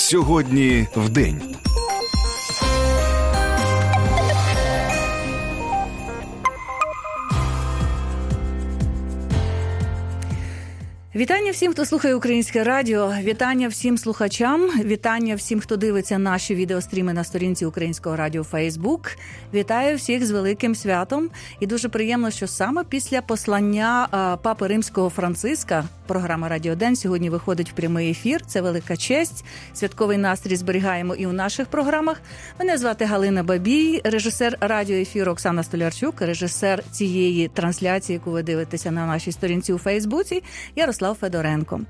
Сьогодні вдень. Вітання всім, хто слухає Українське радіо, вітання всім слухачам, вітання всім, хто дивиться наші відеостріми на сторінці Українського радіо Facebook. Вітаю всіх з великим святом. І дуже приємно, що саме після послання Папи Римського Франциска програма «Радіодень» сьогодні виходить в прямий ефір. Це велика честь. Святковий настрій зберігаємо і у наших програмах. Мене звати Галина Бабій, режисер радіоефіру Оксана Столярчук, режисер цієї трансляції, яку ви дивитеся на нашій сторінці у Фейсбуці, Ярослав Федоренко.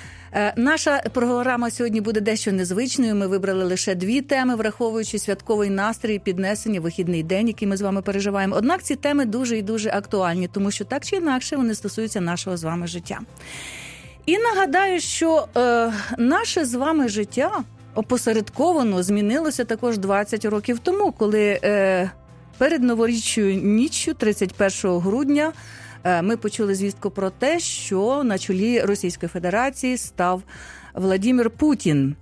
Наша програма сьогодні буде дещо незвичною. Ми вибрали лише 2 теми, враховуючи святковий настрій, піднесення, вихідний день, який ми з вами переживаємо. Однак ці теми дуже і дуже актуальні, тому що так чи інакше вони стосуються нашого з вами життя. І нагадаю, що наше з вами життя опосередковано змінилося також 20 років тому, коли перед новорічною ніччю 31 грудня ми почули звістку про те, що на чолі Російської Федерації став Владимир Путін.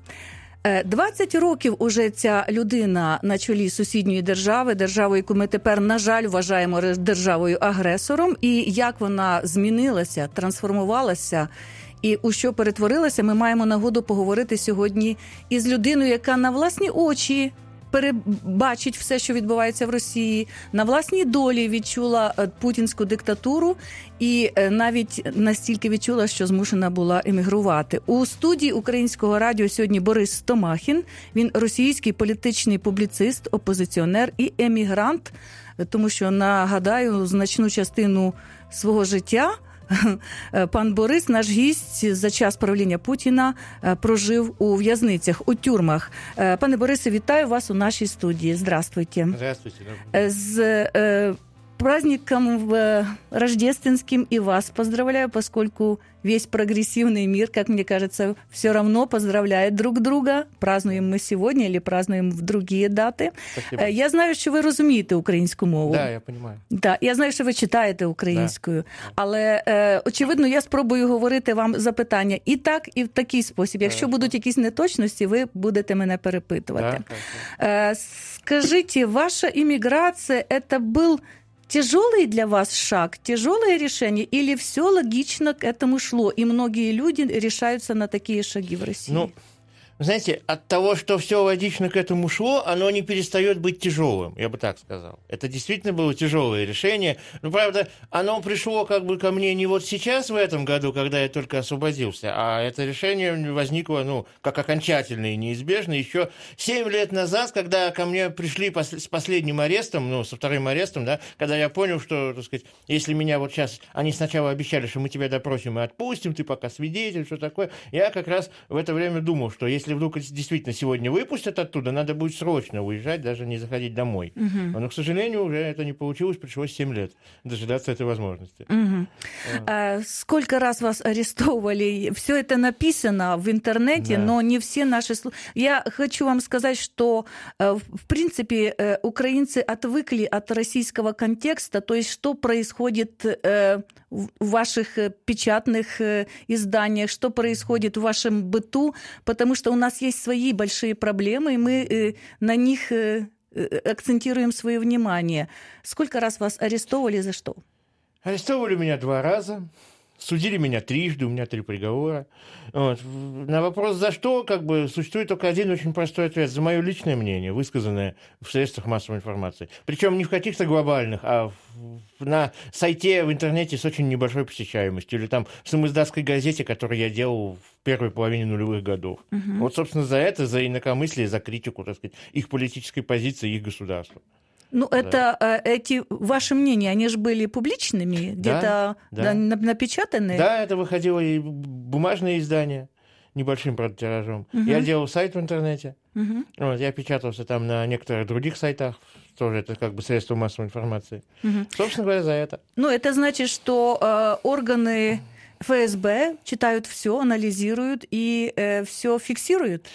20 років уже ця людина на чолі сусідньої держави, яку ми тепер, на жаль, вважаємо державою-агресором. І як вона змінилася, трансформувалася і у що перетворилася, ми маємо нагоду поговорити сьогодні із людиною, яка на власні очі перебачить все, що відбувається в Росії, на власній долі відчула путінську диктатуру і навіть настільки відчула, що змушена була емігрувати. У студії Українського радіо сьогодні Борис Стомахін. Він російський політичний публіцист, опозиціонер і емігрант, тому що, нагадаю, значну частину свого життя пан Борис, наш гість, за час правління Путіна прожив у в'язницях, у тюрмах. Пане Борисе, вітаю вас у нашій студії. Здравствуйте. Здравствуйте. С праздником рождественским и вас поздравляю, поскольку весь прогрессивный мир, как мне кажется, все равно поздравляет друг друга. Празднуем мы сегодня или празднуем в другие дати. Спасибо. Я знаю, що ви розумієте українську мову. Да, я розумію. Да, я знаю, що ви читаєте українською. Да. Але, очевидно, я спробую говорити вам запитання і так, і в такий спосіб. Якщо будуть якісь неточності, ви будете мене перепитувати. Да, скажите, ваша иммиграция, это был тяжелый для вас шаг, тяжелое решение, или все логично к этому шло, и многие люди решаются на такие шаги в России? Ну, знаете, от того, что все логично к этому шло, оно не перестает быть тяжелым, я бы так сказал. Это действительно было тяжелое решение. Но, правда, оно пришло как бы ко мне не вот сейчас, в этом году, когда я только освободился, а это решение возникло, как окончательное и неизбежное еще 7 лет назад, когда ко мне пришли с последним арестом, со вторым арестом, да, когда я понял, что, так сказать, если меня вот сейчас, они сначала обещали, что мы тебя допросим и отпустим, ты пока свидетель, что такое, я как раз в это время думал, что если вдруг действительно сегодня выпустят оттуда, надо будет срочно уезжать, даже не заходить домой. Угу. Но, к сожалению, уже это не получилось, пришлось 7 лет дожидаться этой возможности. Угу. Сколько раз вас арестовывали? Все это написано в интернете, да. Но не все наши... Я хочу вам сказать, что, в принципе, украинцы отвыкли от российского контекста, то есть что происходит в ваших печатных изданиях, что происходит в вашем быту, потому что у нас есть свои большие проблемы, и мы на них акцентируем свое внимание. Сколько раз вас арестовывали, за что? Арестовывали меня 2 раза. Судили меня 3, у меня 3 приговора. Вот. На вопрос «за что?» существует только один очень простой ответ. За мое личное мнение, высказанное в средствах массовой информации. Причем не в каких-то глобальных, а на сайте в интернете с очень небольшой посещаемостью. Или там в самоиздатской газете, которую я делал в первой половине нулевых годов. Угу. Вот, собственно, за это, за инакомыслие, за критику, так сказать, их политической позиции, их государства. Это эти ваши мнения, они же были публичными, где-то напечатаны? Да, это выходило и бумажное издание, небольшим, правда, тиражом. Угу. Я делал сайт в интернете, вот, я печатался там на некоторых других сайтах, тоже это средство массовой информации. Угу. Собственно говоря, за это. Это значит, что органы ФСБ читают все, анализируют и все фиксируют?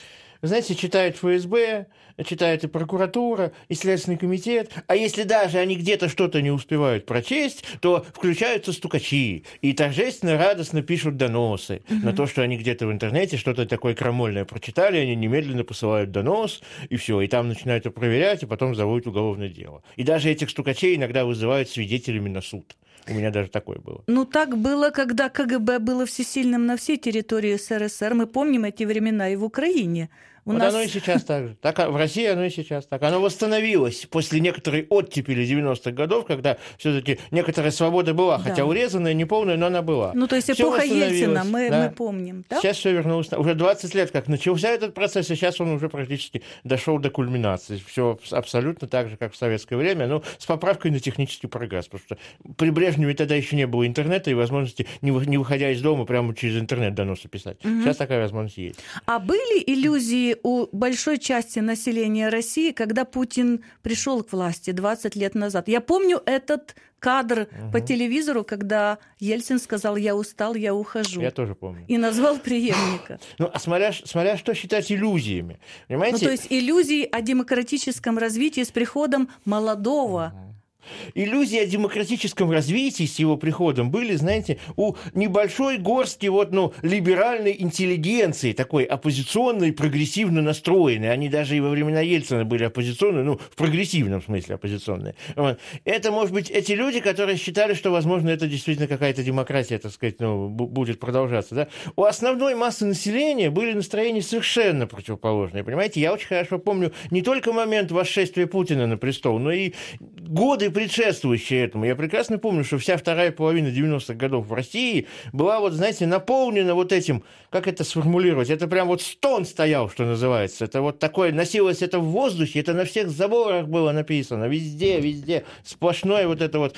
знаете, читает ФСБ, читает и прокуратура, и Следственный комитет, а если даже они где-то что-то не успевают прочесть, то включаются стукачи и торжественно, радостно пишут доносы на то, что они где-то в интернете что-то такое крамольное прочитали, они немедленно посылают донос, и все, и там начинают это проверять, и потом заводят уголовное дело. И даже этих стукачей иногда вызывают свидетелями на суд. У меня даже такое было. Ну, так было, когда КГБ было всесильным на всей территории СССР. Мы помним эти времена и в Украине. Оно и сейчас так же. Так, в России оно и сейчас так. Оно восстановилось после некоторой оттепели 90-х годов, когда все-таки некоторая свобода была, хотя урезанная, неполная, но она была. Ну, то есть эпоха Ельцина, мы помним, да? Сейчас все вернулось. Уже 20 лет как начался этот процесс, и сейчас он уже практически дошел до кульминации. Все абсолютно так же, как в советское время, но с поправкой на технический прогресс. Потому что при Брежневе тогда еще не было интернета и возможности, не выходя из дома, прямо через интернет доносы писать. Сейчас такая возможность есть. А были иллюзии у большой части населения России, когда Путин пришел к власти 20 лет назад? Я помню этот кадр по телевизору, когда Ельцин сказал: «Я устал, я ухожу». Я тоже помню. И назвал преемника. Ну, а смотря что считать иллюзиями. Понимаете? Ну, то есть иллюзии о демократическом развитии с приходом молодого. Иллюзии о демократическом развитии с его приходом были, знаете, у небольшой горстки либеральной интеллигенции, такой оппозиционной, прогрессивно настроенной. Они даже и во времена Ельцина были оппозиционные, в прогрессивном смысле оппозиционные. Вот. Это, может быть, эти люди, которые считали, что, возможно, это действительно какая-то демократия, так сказать, будет продолжаться. Да? У основной массы населения были настроения совершенно противоположные. Понимаете, я очень хорошо помню не только момент восшествия Путина на престол, но и годы предшествующие этому. Я прекрасно помню, что вся вторая половина 90-х годов в России была, наполнена этим, как это сформулировать, это прям стон стоял, что называется. Это такое, носилось это в воздухе, это на всех заборах было написано, везде, сплошное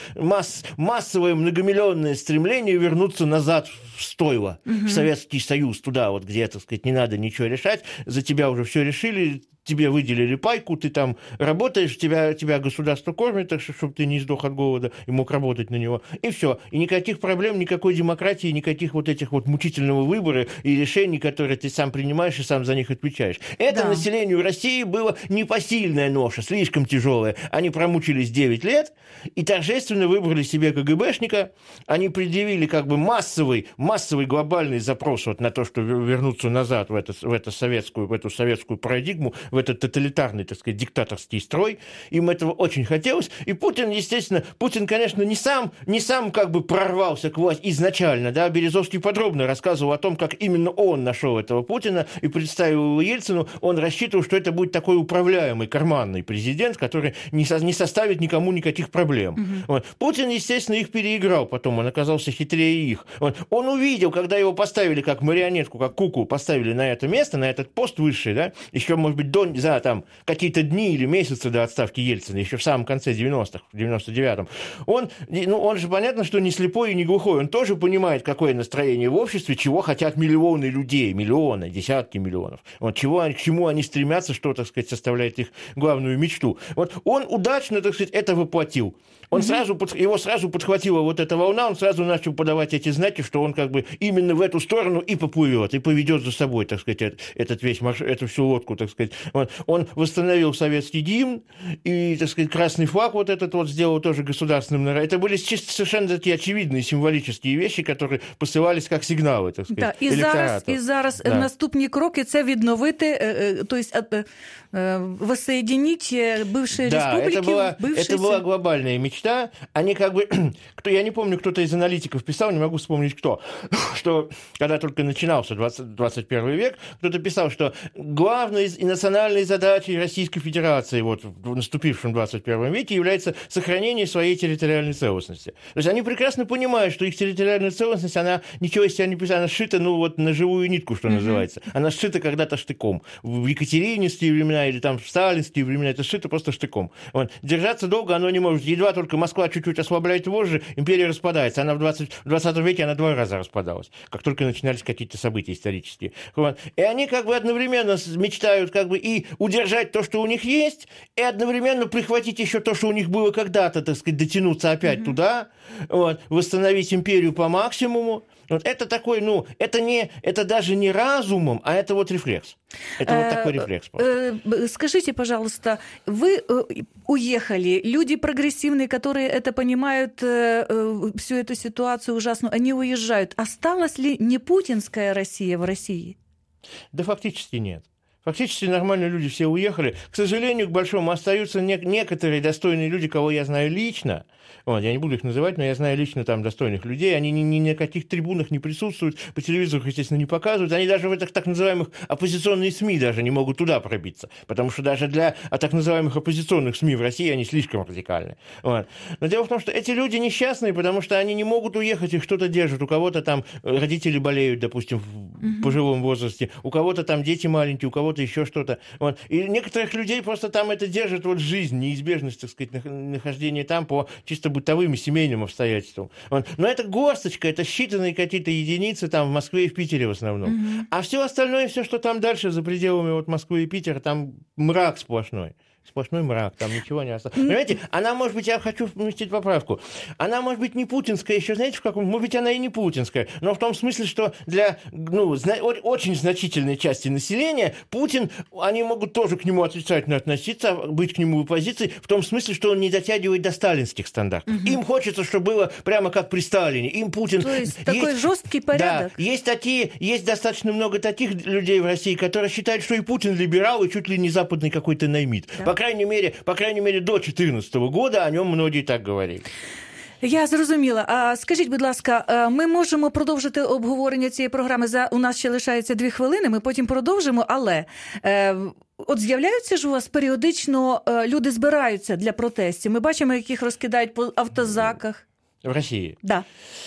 массовое многомиллионное стремление вернуться назад в стойло, в Советский Союз, туда, где, так сказать, не надо ничего решать, за тебя уже все решили, тебе выделили пайку, ты там работаешь, тебя государство кормит, так что, чтобы ты не сдох от голода и мог работать на него. И все. И никаких проблем, никакой демократии, никаких этих мучительного выбора и решений, которые ты сам принимаешь и сам за них отвечаешь. Это населению России было непосильная ноша, слишком тяжелая. Они промучились 9 лет и торжественно выбрали себе КГБшника. Они предъявили массовый глобальный запрос на то, что вернуться назад в эту советскую парадигму, в этот тоталитарный, так сказать, диктаторский строй. Им этого очень хотелось. И Путин, естественно, конечно, не сам прорвался к власти изначально. Да? Березовский подробно рассказывал о том, как именно он нашел этого Путина и представил его Ельцину. Он рассчитывал, что это будет такой управляемый, карманный президент, который не составит никому никаких проблем. Путин, естественно, их переиграл потом. Он оказался хитрее их. Он увидел, когда его поставили как марионетку, как куклу, поставили на это место, на этот пост высший, да, еще, может быть, за какие-то дни или месяцы до отставки Ельцина, еще в самом конце 90-х, в 99-м, он же, понятно, что не слепой и не глухой, он тоже понимает, какое настроение в обществе, чего хотят миллионы людей, миллионы, десятки миллионов, к чему они стремятся, что, так сказать, составляет их главную мечту. Он удачно, так сказать, это воплотил. Его сразу подхватила эта волна, он сразу начал подавать эти знаки, что он именно в эту сторону и поплывет, и поведет за собой, так сказать, эту всю лодку, так сказать. Он восстановил советский гимн, и, так сказать, красный флаг этот сделал тоже государственным. Это были совершенно такие очевидные символические вещи, которые посилались як сигнали, так сказать, електорату. І зараз наступні кроки – це відновити, то есть воссоединить бывшие республики. Это была глобальная мечта. Они я не помню, кто-то из аналитиков писал, не могу вспомнить кто, что когда только начинался 21 век, кто-то писал, что главной и национальной задачей Российской Федерации в наступившем 21 веке является сохранение своей территориальной целостности. То есть они прекрасно понимают, что их территориальная целостность, она ничего из себя не писала, она сшита на живую нитку, что называется. Она сшита когда-то штыком. В екатерининские времена или в сталинские времена это сшито просто штыком. Держаться долго оно не может. Едва только Москва чуть-чуть ослабляет вожжи, империя распадается. Она в 20 веке она 2 раза распадалась, как только начинались какие-то события исторические. И они одновременно мечтают и удержать то, что у них есть, и одновременно прихватить еще то, что у них было когда-то, так сказать, дотянуться опять туда, восстановить империю по максимуму, Вот это такой, это даже не разумом, а это вот рефлекс. Это вот такой рефлекс просто. Скажите, пожалуйста, вы уехали, люди прогрессивные, которые это понимают, всю эту ситуацию ужасную, они уезжают. Осталась ли не путинская Россия в России? Да фактически нет. Фактически нормальные люди все уехали. К сожалению, к большому, остаются некоторые достойные люди, кого я знаю лично. Вот, я не буду их называть, но я знаю лично там достойных людей. Они ни на каких трибунах не присутствуют, по телевизору, естественно, не показывают. Они даже в этих так называемых оппозиционных СМИ даже не могут туда пробиться. Потому что даже для так называемых оппозиционных СМИ в России они слишком радикальны. Вот. Но дело в том, что эти люди несчастные, потому что они не могут уехать, их кто-то держит. У кого-то там родители болеют, допустим, в пожилом возрасте. У кого-то там дети маленькие, у кого-то еще что-то. Вот. И некоторых людей просто там это держит вот жизнь, неизбежность, так сказать, нахождения там по чисто бытовым и семейным обстоятельствам. Вот. Но это горсточка, это считанные какие-то единицы там в Москве и в Питере в основном. А все остальное, все, что там дальше, за пределами вот Москвы и Питера, там мрак сплошной. Сплошной мрак, там ничего не осталось. Понимаете, она, может быть, я хочу внести поправку, она, может быть, не путинская еще, знаете, в каком? Может быть, она и не путинская, но в том смысле, что для очень значительной части населения Путин, они могут тоже к нему отрицательно относиться, быть к нему в оппозиции, в том смысле, что он не дотягивает до сталинских стандартов. Им хочется, чтобы было прямо как при Сталине. Им Путин... То есть такой жесткий порядок? Да, есть достаточно много таких людей в России, которые считают, что и Путин либерал, и чуть ли не западный какой-то наймит. Да. По крайней мере, до 2014 года о ньому многие так говорили. Я зрозуміла. А скажіть, будь ласка, ми можемо продовжити обговорення цієї програми? У нас ще лишається 2 хвилини, ми потім продовжимо, але от з'являються ж у вас періодично, люди збираються для протестів. Ми бачимо, яких розкидають по автозаках. В России? Да.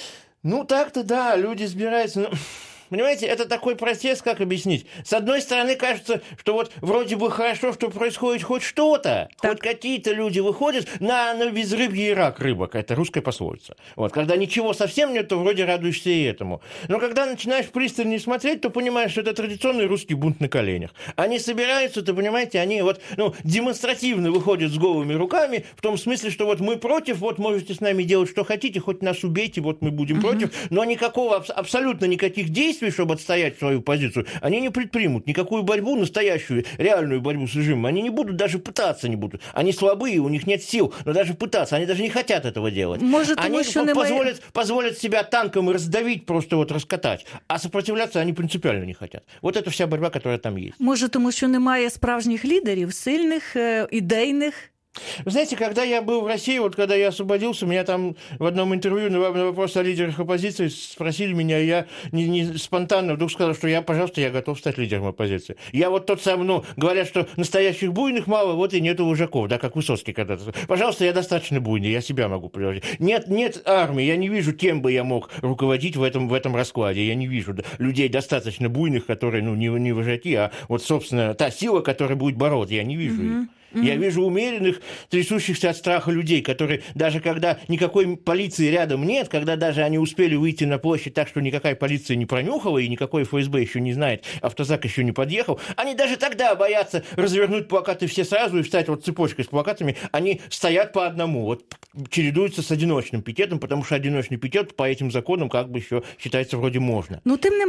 Так-то да, люди збираються, Понимаете, это такой протест, как объяснить? С одной стороны, кажется, что вот вроде бы хорошо, что происходит хоть что-то, хоть какие-то люди выходят на безрыбье и рак рыбок, это русская пословица. Вот, когда ничего совсем нет, то вроде радуешься и этому. Но когда начинаешь пристальнее смотреть, то понимаешь, что это традиционный русский бунт на коленях. Они собираются, то понимаете, они демонстративно выходят с голыми руками, в том смысле, что вот мы против, вот можете с нами делать, что хотите, хоть нас убейте, вот мы будем против, но абсолютно никаких действий, чтобы отстоять свою позицию, они не предпримут никакую борьбу, настоящую, реальную борьбу с режимом. Они не будут, даже пытаться не будут. Они слабые, у них нет сил, но даже пытаться, они даже не хотят этого делать. Они позволят себя танком раздавить, просто вот раскатать, а сопротивляться они принципиально не хотят. Вот это вся борьба, которая там есть. Може, тому що немає справжніх лідерів, сильних, ідейних? Вы знаете, когда я был в России, вот когда я освободился, меня там в одном интервью на вопрос о лидерах оппозиции спросили меня, и я не спонтанно вдруг сказал, что я готов стать лидером оппозиции. Я вот тот самый, говорят, что настоящих буйных мало, вот и нету вожаков, да, как Высоцкий когда-то. Пожалуйста, я достаточно буйный, я себя могу приложить. Нет армии, я не вижу, кем бы я мог руководить в этом раскладе. Я не вижу людей достаточно буйных, которые, не вожаки, а вот, собственно, та сила, которая будет бороться, я не вижу их. Я вижу умеренных, трясущихся от страха людей, которые даже когда никакой полиции рядом нет, когда даже они успели выйти на площадь так, что никакая полиция не пронюхала и никакой ФСБ еще не знает, автозак еще не подъехал, они даже тогда боятся развернуть плакаты все сразу и встать вот цепочкой с плакатами, они стоят по одному, вот чередуются с одиночным пикетом, потому что одиночный пикет по этим законам как бы еще считается вроде можна.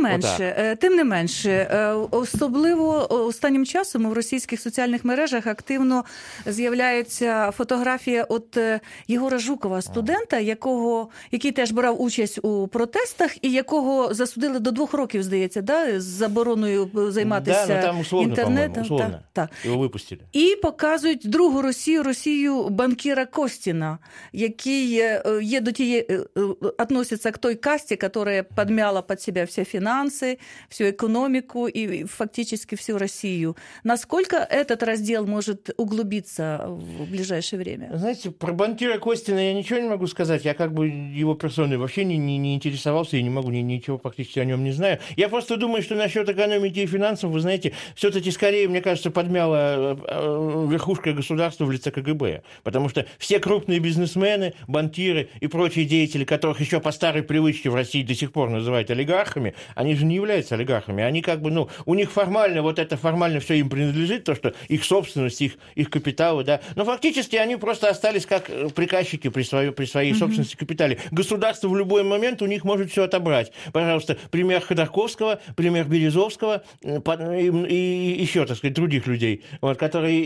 Тим не менше, особливо останнім часом в російських соціальних мережах активно з'являється фотографія от Єгора Жукова, студента, який теж брав участь у протестах і якого засудили до 2 років, здається, з забороною займатися інтернетом. Условно. Його випустили. І показують другу Росію банкіра Костіна, який є до тієї, относится к той касте, которая подмяла под себя все финансы, всю экономику и фактически всю Россию. Насколько этот раздел может углубиться в ближайшее время? Знаете, про банкира Костина я ничего не могу сказать. Я как бы его персоной вообще не интересовался и не могу, ничего практически о нем не знаю. Я просто думаю, что насчет экономики и финансов, вы знаете, все-таки скорее, мне кажется, подмяла верхушка государства в лице КГБ. Потому что все крупные бизнесмены, банкиры и прочие деятели, которых еще по старой привычке в России до сих пор называют олигархами, они же не являются олигархами. Они как бы, у них формально все им принадлежит, то, что их собственность, их капиталы, да. Но фактически они просто остались как приказчики при своей собственности капитале. Государство в любой момент у них может все отобрать. Пожалуйста, пример Ходорковского, пример Березовского и еще, так сказать, других людей, вот, которые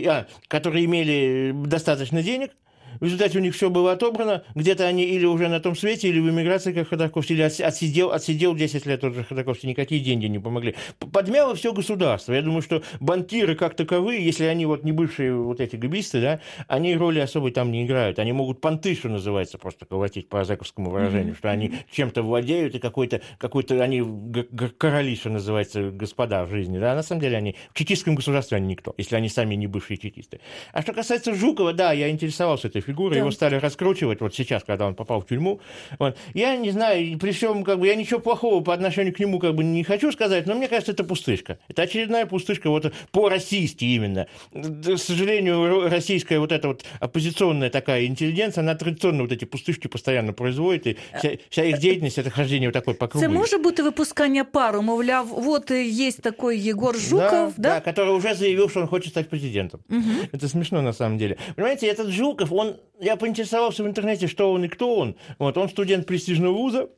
имели достаточно денег. В результате у них все было отобрано. Где-то они или уже на том свете, или в эмиграции, как Ходорковский, или отсидел 10 лет тот же Ходорковский, никакие деньги не помогли. Подмяло все государство. Я думаю, что банкиры как таковые, если они вот не бывшие вот эти габисты, да, они роли особой там не играют. Они могут понты, что называется, просто колотить по азаковскому выражению, что они чем-то владеют, и какой-то они короли, что называется, господа в жизни. Да? А на самом деле они в чекистском государстве они никто, если они сами не бывшие чекисты. А что касается Жукова, да, я интересовался этой фигурой, да. Его стали раскручивать вот сейчас, когда он попал в тюрьму. Вот. Я не знаю, при всем, я ничего плохого по отношению к нему не хочу сказать, но мне кажется, это пустышка. Это очередная пустышка вот по-российски именно. К сожалению, российская вот эта вот оппозиционная такая интеллигенция, она традиционно вот эти пустышки постоянно производит, и вся их деятельность — это хождение вот такой по кругу. Це може бути випускання пару, мовляв, вот есть такой Егор Жуков, да? Да, который уже заявил, что он хочет стать президентом. Это смешно на самом деле. Понимаете, этот Жуков, я поинтересовался в интернете, что он и кто он. Вот, он студент престижного вуза.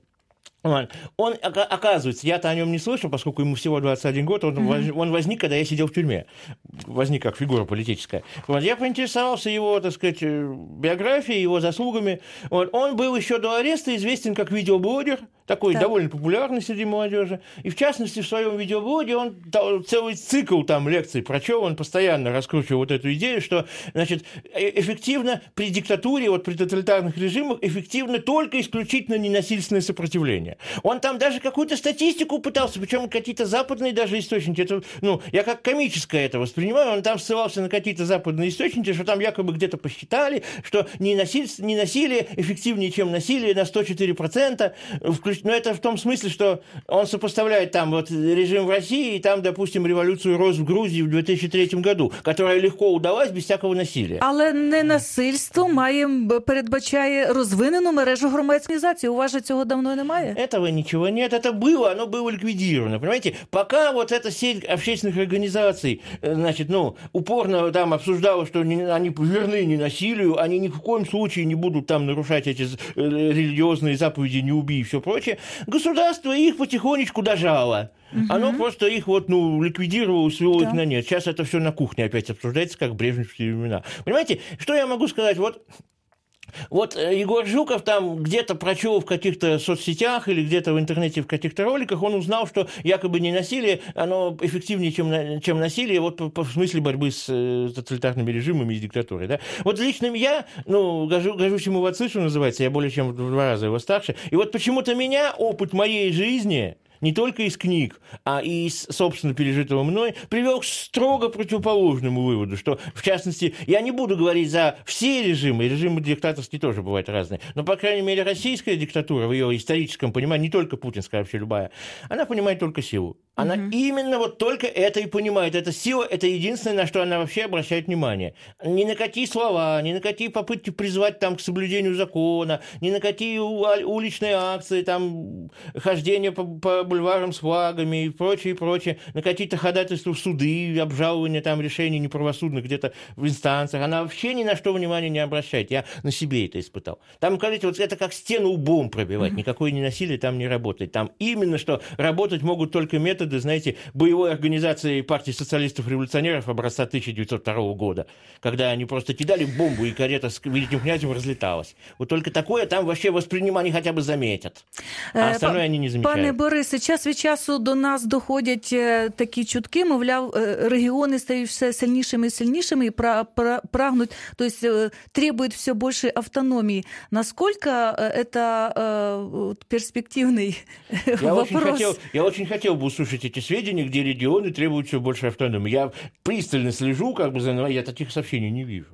Он, оказывается, я-то о нем не слышал, поскольку ему всего 21 год, он возник, когда я сидел в тюрьме, возник как фигура политическая. Вот, я поинтересовался его, так сказать, биографией, его заслугами. Вот, он был еще до ареста известен как видеоблогер, такой довольно популярный среди молодежи. И в частности, в своем видеоблоге он целый цикл там лекций прочел, он постоянно раскручивал вот эту идею, что, значит, эффективно при диктатуре, вот при тоталитарных режимах, эффективно только исключительно ненасильственное сопротивление. Он там даже какую-то статистику пытался, причем какие-то западные даже источники. Это, я как комическое это воспринимаю, он там ссылался на какие-то западные источники, что там якобы где-то посчитали, что ненасилие эффективнее, чем насилие на 104%. Но это в том смысле, что он сопоставляет там вот режим в России и там, допустим, революцию РОС в Грузии в 2003 году, которая легко удалась без всякого насилия. Але ненасильство передбачає розвинену мережу громадськізації. У вас же цього давно немає? Этого ничего нет, это было, оно было ликвидировано, понимаете? Пока вот эта сеть общественных организаций, значит, упорно там обсуждала, что они верны ненасилию, они ни в коем случае не будут там нарушать эти религиозные заповеди «не убий» и все прочее, государство их потихонечку дожало. Оно просто их ликвидировало, свело их на нет. Сейчас это все на кухне опять обсуждается, как в брежневские времена. Понимаете, что я могу сказать? Вот Егор Жуков там где-то прочел в каких-то соцсетях или где-то в интернете в каких-то роликах, он узнал, что якобы ненасилие, оно эффективнее, чем насилие, вот в смысле борьбы с тоталитарными режимами и диктатурой. Да? Вот лично я, гожусь ему в отцы, что называется, я более чем в 2 раза его старше, и вот почему-то меня опыт моей жизни... не только из книг, а и из, собственно, пережитого мной, привел к строго противоположному выводу, что, в частности, я не буду говорить за все режимы, и режимы диктаторские тоже бывают разные, но, по крайней мере, российская диктатура в ее историческом понимании, не только путинская, вообще любая, она понимает только силу. Она именно вот только это и понимает. Эта сила – это единственное, на что она вообще обращает внимание. Ни на какие слова, ни на какие попытки призвать там к соблюдению закона, ни на какие уличные акции, там, хождение по бульварам с флагами и прочее, на какие-то ходатайства в суды, обжалования там решений неправосудных где-то в инстанциях. Она вообще ни на что внимания не обращает. Я на себе это испытал. Там, кажется, вот это как стену лбом пробивать. Никакое ненасилие там не работает. Там именно что работать могут только методы, знаете, боевой организации партии социалистов-революционеров образца 1902 года, когда они просто кидали бомбу, и карета с великим князем разлеталась. Вот только такое там вообще воспринимание хотя бы заметят. А остальное они не замечают. Пане Борисе, час від часу до нас доходять такі чутки, мовляв, регіони стають все сильнішими і сильнішими і прагнуть, то есть требуют все больше автономии. Насколько это перспективный вопрос? Я очень хотел бы услышать эти сведения, где регионы требуют все больше автономии. Я пристально слежу, я таких сообщений не вижу.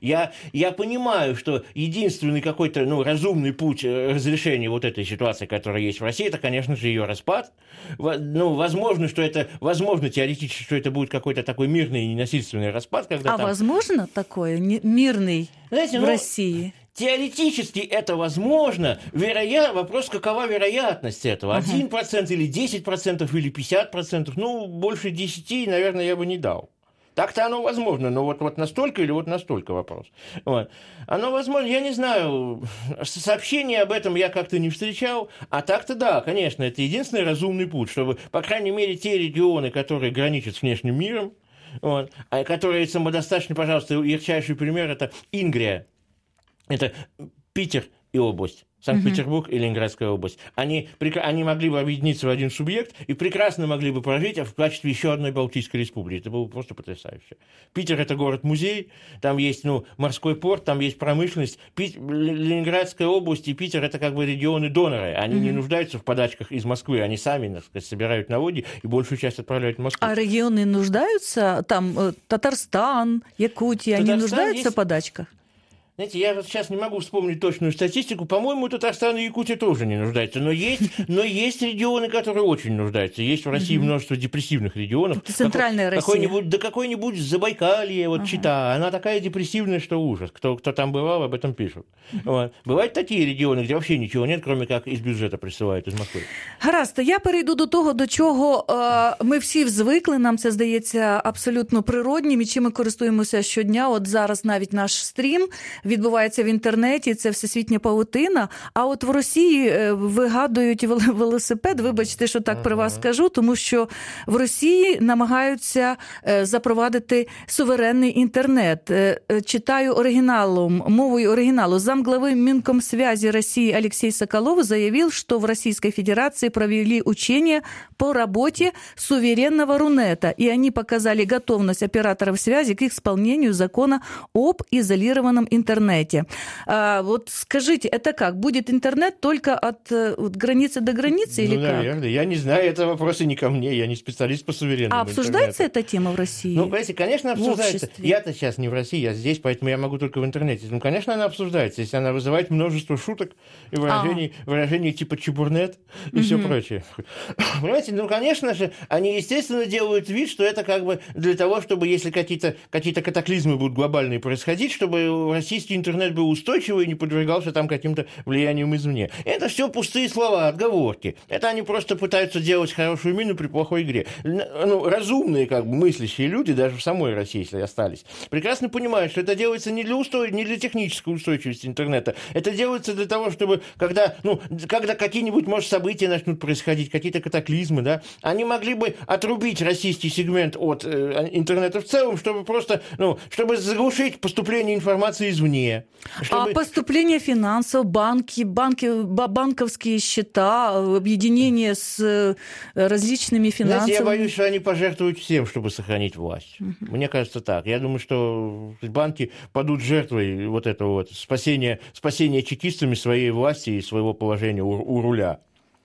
Я понимаю, что единственный какой-то разумный путь разрешения вот этой ситуации, которая есть в России, это, конечно же, ее распад. Возможно, теоретически, что это будет какой-то такой мирный и ненасильственный распад. Когда возможно такое, мирный, знаете, в России? Теоретически это возможно. Вопрос, какова вероятность этого? 1% или 10% или 50%? Больше 10, наверное, я бы не дал. Так-то оно возможно, но вот настолько или вот настолько вопрос. Вот. Оно возможно, я не знаю, сообщений об этом я как-то не встречал, а так-то да, конечно, это единственный разумный путь, чтобы, по крайней мере, те регионы, которые граничат с внешним миром, вот, а которые самодостаточны, пожалуйста, ярчайший пример – это Ингрия, это Питер и область. Санкт-Петербург и Ленинградская область. Они могли бы объединиться в один субъект и прекрасно могли бы прожить в качестве еще одной Балтийской республики. Это было бы просто потрясающе. Питер – это город-музей, там есть морской порт, там есть промышленность. Ленинградская область и Питер – это как бы регионы-доноры. Они не нуждаются в подачках из Москвы, они сами, так сказать, собирают налоги и большую часть отправляют в Москву. А регионы нуждаются? Там Татарстан, Якутия, они нуждаются в подачках? Знаете, я вот сейчас не могу вспомнить точную статистику. По-моему, Татарстан и Якутия тоже не нуждаются. Но есть регионы, которые очень нуждаются. Есть в России множество депрессивных регионов. Это центральная Россия. Какой-нибудь Забайкалье, Чита. Она такая депрессивная, что ужас. Кто там бывал, об этом пишут. Вот. Бывают такие регионы, где вообще ничего нет, кроме как из бюджета присилають из Москви. Гаразд, я перейду до того, до чого ми всі звикли. Нам це здається абсолютно природнім, і чим ми користуємося щодня. От зараз навіть наш стрім відбувається в інтернеті, це всесвітня павутина. А от в Росії вигадують велосипед, вибачте, що так про вас скажу, тому що в Росії намагаються запровадити суверенний інтернет. Читаю мовою оригіналу. Замглавы Минкомсвязи России Алексей Соколов заявил, что в Российской Федерации провели учения по работе суверенного Рунета, и они показали готовность операторов связи к исполнению закона об изолированном интернете. Вот скажите, это как? Будет интернет только от границы до границы или как? Наверное. Я не знаю, это вопросы не ко мне, я не специалист по суверенному интернету. А обсуждается эта тема в России? Понимаете, конечно, обсуждается. Я-то сейчас не в России, я здесь, поэтому я могу только в интернете. Конечно, она обсуждается, если она вызывает множество шуток и выражений типа «чебурнет» и все прочее. Понимаете, конечно же, они, естественно, делают вид, что это как бы для того, чтобы, если какие-то катаклизмы будут глобальные происходить, чтобы российский интернет был устойчивый и не подвергался там каким-то влиянием извне. Это все пустые слова, отговорки. Это они просто пытаются делать хорошую мину при плохой игре. Разумные, как бы, мыслящие люди, даже в самой России, если остались, прекрасно понимают, что это делается не для технической устойчивости интернета. Это делается для того, чтобы, когда какие-нибудь, может, события начнут происходить, какие-то катаклизмы, да, они могли бы отрубить российский сегмент от интернета в целом, чтобы просто, чтобы заглушить поступление информации извне. А поступление финансов, банковские счета, объединение с различными финансовыми... Знаете, я боюсь, что они пожертвуют всем, чтобы сохранить власть. Мне кажется так. Я думаю, что банки падут жертвой вот этого спасения чекистами своей власти и своего положения у руля.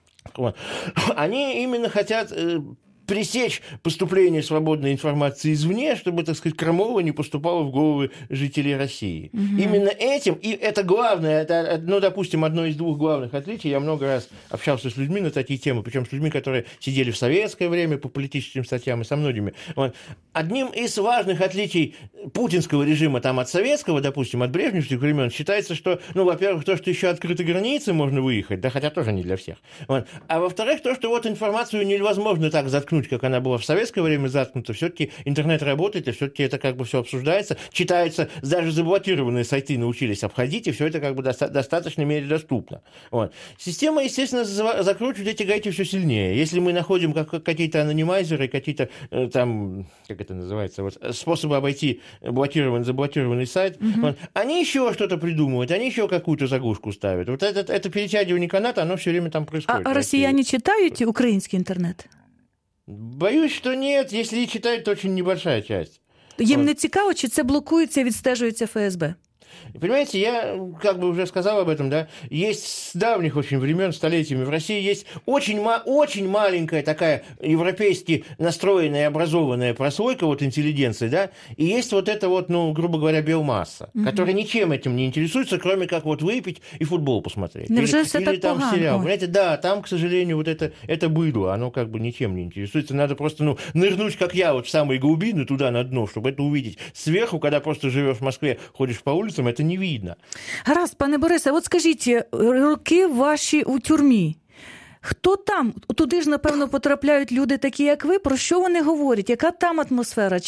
Они именно хотят пресечь поступление свободной информации извне, чтобы, так сказать, крамола не поступала в головы жителей России. Именно этим, и это главное, это, допустим, одно из двух главных отличий. Я много раз общался с людьми на такие темы, причем с людьми, которые сидели в советское время по политическим статьям и со многими. Одним из важных отличий путинского режима там, от советского, допустим, от брежневских времен, считается, что, во-первых, то, что еще открыты границы, можно выехать, да, хотя тоже не для всех. А во-вторых, то, что информацию невозможно так заткнуть, как она была в советское время заткнута, все-таки интернет работает, и все-таки это как бы все обсуждается, читается, даже заблокированные сайты научились обходить, и все это как бы достаточно мере доступно. Система, естественно, закручивает эти гайки все сильнее. Если мы находим какие-то анонимайзеры, какие-то там, как это называется, способы обойти заблокированный сайт, они еще что-то придумывают, они еще какую-то заглушку ставят. Это перетягивание каната, оно все время там происходит. А россияне читают украинский интернет? Боюсь, что нет. Если и читают, то очень небольшая часть. Їм не цікаво, чи це блокується і відстежується ФСБ? Понимаете, я как бы уже сказал об этом, да, есть с давних очень времен, столетиями в России есть очень маленькая такая европейски настроенная и образованная прослойка интеллигенции, да, и есть это грубо говоря, биомасса, которая ничем этим не интересуется, кроме как выпить и футбол посмотреть. Или там сериал. Понимаете, да, там, к сожалению, это быдло, оно как бы ничем не интересуется. Надо просто, нырнуть, как я, в самые глубины, туда на дно, чтобы это увидеть сверху, когда просто живешь в Москве, ходишь по улицам, это не видно. Гаразд, пане Борисе, скажіть, роки ваші у тюрмі, Хто там? Туди ж, напевно, потрапляють люди такі, як ви. Про що вони говорять? Яка там атмосфера?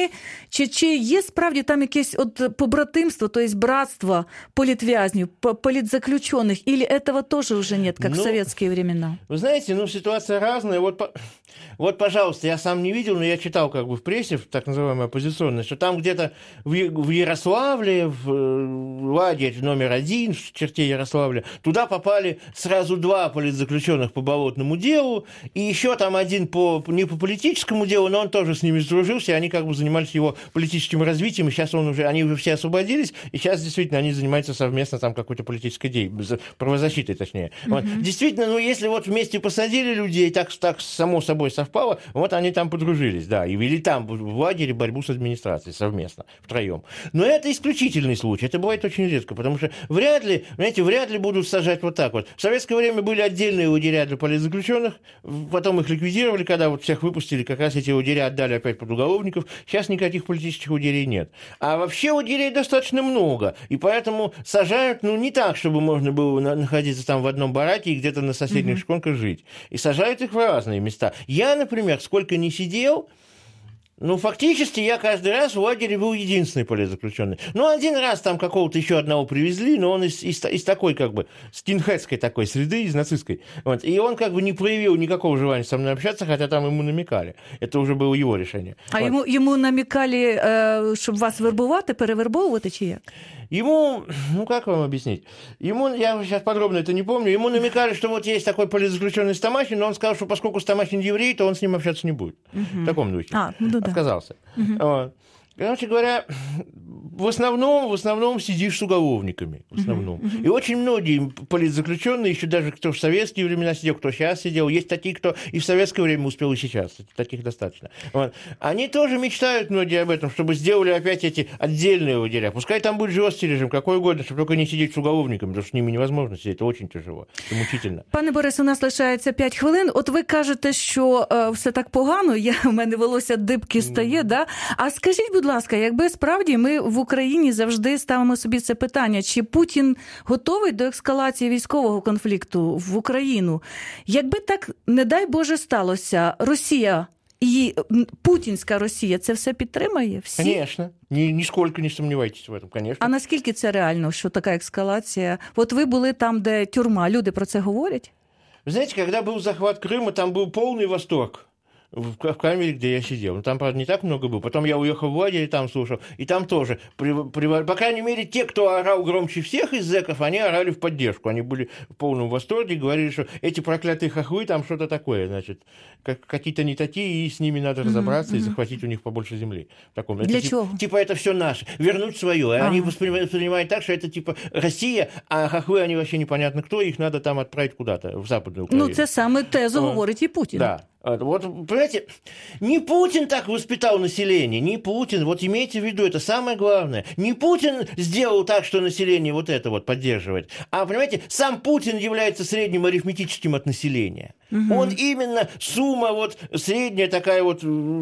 Чи є справді там якесь побратимство, тобто братство політв'язнів, политзаключенных? Или этого тоже уже нет, как в советские времена? Вы знаете, ситуация разная. Вот, пожалуйста, я сам не видел, но я читал как бы в прессе, в так называемой оппозиционной, что там где-то в Ярославле, в лагерь номер 1 в черте Ярославля, туда попали сразу 2 политзаключенных по болотному делу, и еще там один не по политическому делу, но он тоже с ними сдружился, и они как бы занимались его политическим развитием, и сейчас они уже все освободились, и сейчас действительно они занимаются совместно там какой-то политической деятельностью, правозащитой точнее. Вот. Действительно, если вот вместе посадили людей, так само собой совпало, вот они там подружились, да, и вели там в лагере борьбу с администрацией совместно, втроем. Но это исключительный случай, это бывает очень редко, потому что вряд ли будут сажать вот так вот. В советское время были отдельные лагеря для политзаключенных, потом их ликвидировали, когда вот всех выпустили, как раз эти лагеря отдали опять под уголовников, сейчас никаких политических лагерей нет. А вообще лагерей достаточно много, и поэтому сажают, не так, чтобы можно было находиться там в одном бараке и где-то на соседних шконках жить. И сажают их в разные места. Я, например, сколько не сидел, фактически я каждый раз в лагере был единственный политзаключенный. Один раз там какого-то еще одного привезли, но он из такой, как бы, скинхедской такой среды, из нацистской. Вот. И он, как бы, не проявил никакого желания со мной общаться, хотя там ему намекали. Это уже было его решение. А вот. Ему намекали, щоб вас вербувати, перевербовувати, чи як? Ему, как вам объяснить? Я сейчас подробно это не помню, ему намекали, что вот есть такой политзаключенный Стамахин, но он сказал, что поскольку Стамахин еврей, то он с ним общаться не будет. В таком духе. Отказался. Вот. Короче говоря, в основном сидишь с уголовниками. В основном. И очень многие политзаключенные, еще даже кто в советские времена сидел, кто сейчас сидел, есть такие, кто и в советское время успел, и сейчас. Таких достаточно. Вот. Они тоже мечтают многие об этом, чтобы сделали опять эти отдельные лагеря. Пускай там будет жесткий режим, какой угодно, чтобы только не сидеть с уголовниками, потому что с ними невозможно сидеть. Это очень тяжело. Это мучительно. Пане Борис, у нас лишається 5 хвилин. От ви кажете, що все так погано, у мене волосся дибки стає, да? А скажіть, будь ласка, якби справді ми в Україні завжди ставимо собі це питання, чи Путін готовий до ескалації військового конфлікту в Україну? Якби так, не дай Боже, сталося, Росія і путінська Росія це все підтримає? Всі? Конечно. Нисколько не сомневайтесь в этом, конечно. А наскільки це реально, що така ескалація? От ви були там, де тюрма, люди про це говорять? Вы знаете, когда был захват Крыма, там был полный восторг. В камере, где я сидел. Там, правда, не так много было. Потом я уехал в лагерь, там слушал. И там тоже. По крайней мере, те, кто орал громче всех из зэков, они орали в поддержку. Они были в полном восторге, говорили, что эти проклятые хохлы, там что-то такое, значит, какие-то не такие, и с ними надо разобраться и захватить у них побольше земли. Для чего? Типа это все наше. Вернуть свое. Они воспринимают так, что это типа Россия, а хохлы, они вообще непонятно кто, их надо там отправить куда-то, в Западную Украину. Це саме тезу говорить і Путін. Да. Вот, понимаете, не Путин так воспитал население, не Путин, вот имейте в виду, это самое главное. Не Путин сделал так, что население вот это вот поддерживает, а, понимаете, сам Путин является средним арифметическим от населения. Он именно сумма, вот средняя такая вот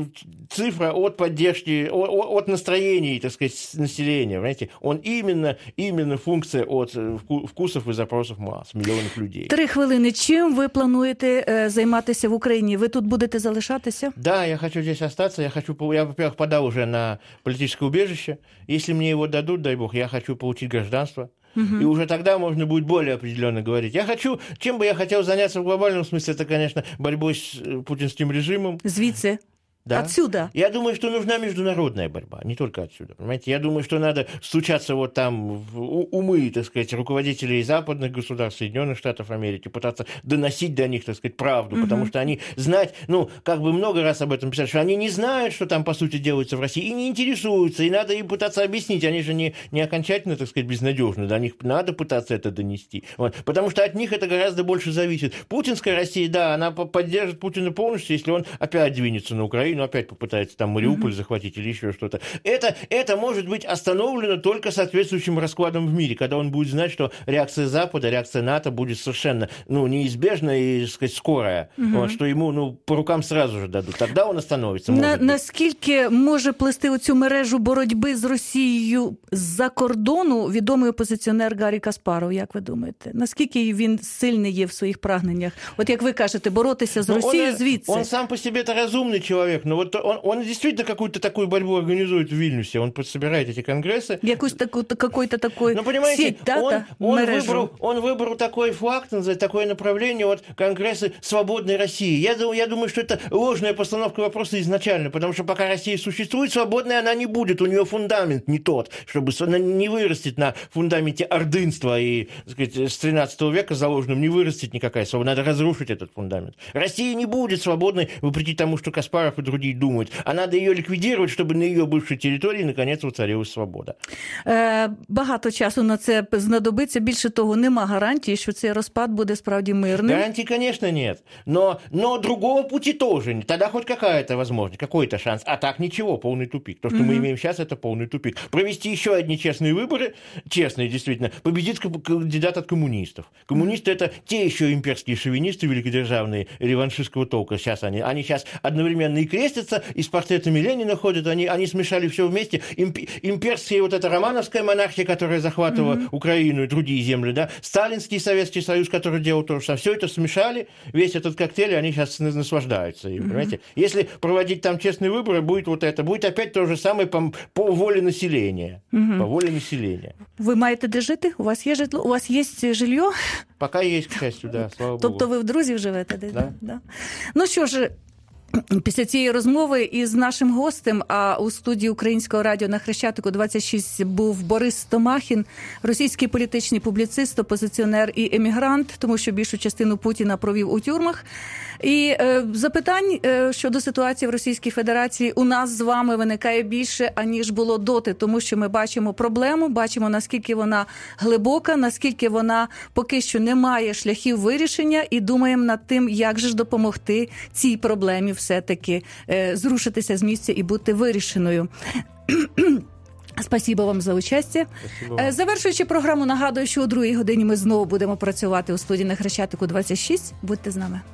цифра от поддержки, от настроений, так сказать, населения, понимаете, он именно функция от вкусов и запросов масс, миллионов людей. 3 хвилини. Чим ви плануєте займатися в Україні? Ви тут будете залишатися? Да, я хочу здесь остаться. Я, во-первых, подал уже на политическое убежище. Если мне его дадут, дай бог, я хочу получить гражданство. И уже тогда можно будет более определенно говорить. Чем бы я хотел заняться в глобальном смысле, это, конечно, борьбой с путинским режимом. Звідси? Да? Отсюда? Я думаю, что нужна международная борьба, не только отсюда, понимаете? Я думаю, что надо стучаться вот там в умы, так сказать, руководителей западных государств, Соединенных Штатов Америки, пытаться доносить до них, так сказать, правду, потому что они знать, как бы много раз об этом писали, что они не знают, что там, по сути, делается в России, и не интересуются, и надо им пытаться объяснить, они же не окончательно, так сказать, безнадежны, до них надо пытаться это донести, вот, потому что от них это гораздо больше зависит. Путинская Россия, да, она поддержит Путина полностью, если он опять двинется на Украину, Украину, опять попытается там Мариуполь захватить или еще что-то. Это может быть остановлено только соответствующим раскладом в мире, когда он будет знать, что реакция Запада, реакция НАТО будет совершенно неизбежна и, так сказать, скорая, что ему по рукам сразу же дадут. Тогда он остановится. Наскільки може плести оцю мережу боротьби з Росією з-за кордону відомий опозиціонер Гаррі Каспаров, як ви думаєте? Наскільки він сильний є в своїх прагненнях? От як ви кажете, боротися з Росією звідси? Он сам по себе это разумный человек, но вот он действительно какую-то такую борьбу организует в Вильнюсе, он собирает эти конгрессы. Якусь какой-то такой сеть, он выбрал такой факт, такое направление, вот конгрессы свободной России. Я думаю, что это ложная постановка вопроса изначально, потому что пока Россия существует, свободной она не будет, у нее фундамент не тот, чтобы она не вырастет на фундаменте ордынства и, так сказать, с 13 века заложенным не вырастет никакая свобода, надо разрушить этот фундамент. Россия не будет свободной, вопреки тому, что Каспаров и другие думают, а надо ее ликвидировать, чтобы на ее бывшей территории наконец воцарилась свобода. Багато часу на це знадобиться, більше того, нема гарантії, що цей розпад буде справді мирним. Гарантии, конечно, нет, но другого пути тоже нет. Тогда хоть какая-то возможность, какой-то шанс, а так ничего, полный тупик. То, что мы имеем сейчас, это полный тупик. Провести еще одни честные выборы, честные действительно, победит кандидат от коммунистов. Коммунисты это те еще имперские шовинисты великодержавные, реваншистского толка. Сейчас они сейчас одновременно и крестятся, и с портретами Ленина ходят, они смешали все вместе. Имперская вот эта романовская монархия, которая захватывала Украину и другие земли, да, сталинский Советский Союз, который делал то же самое, все это смешали, весь этот коктейль, и они сейчас наслаждаются им, понимаете? Если проводить там честные выборы, будет вот это, будет опять то же самое по воле населения. По воле населения. Ви маєте де жити? У вас є житло? У вас є жилье? Пока есть, к счастью, да, слава Богу. Тобто ви в друзів живете десь? Да. Да. Ну що ж, після цієї розмови із нашим гостем, а у студії Українського радіо на Хрещатику 26 був Борис Томахін, російський політичний публіцист, опозиціонер і емігрант, тому що більшу частину Путіна провів у тюрмах. І запитань щодо ситуації в Російській Федерації у нас з вами виникає більше, аніж було доти, тому що ми бачимо проблему, бачимо, наскільки вона глибока, наскільки вона поки що не має шляхів вирішення, і думаємо над тим, як же ж допомогти цій проблемі все-таки зрушитися з місця і бути вирішеною. Спасибо вам за участие. Завершуючи програму, нагадую, що о 2:00 ми знову будемо працювати у студії на Хрещатику 26. Будьте з нами.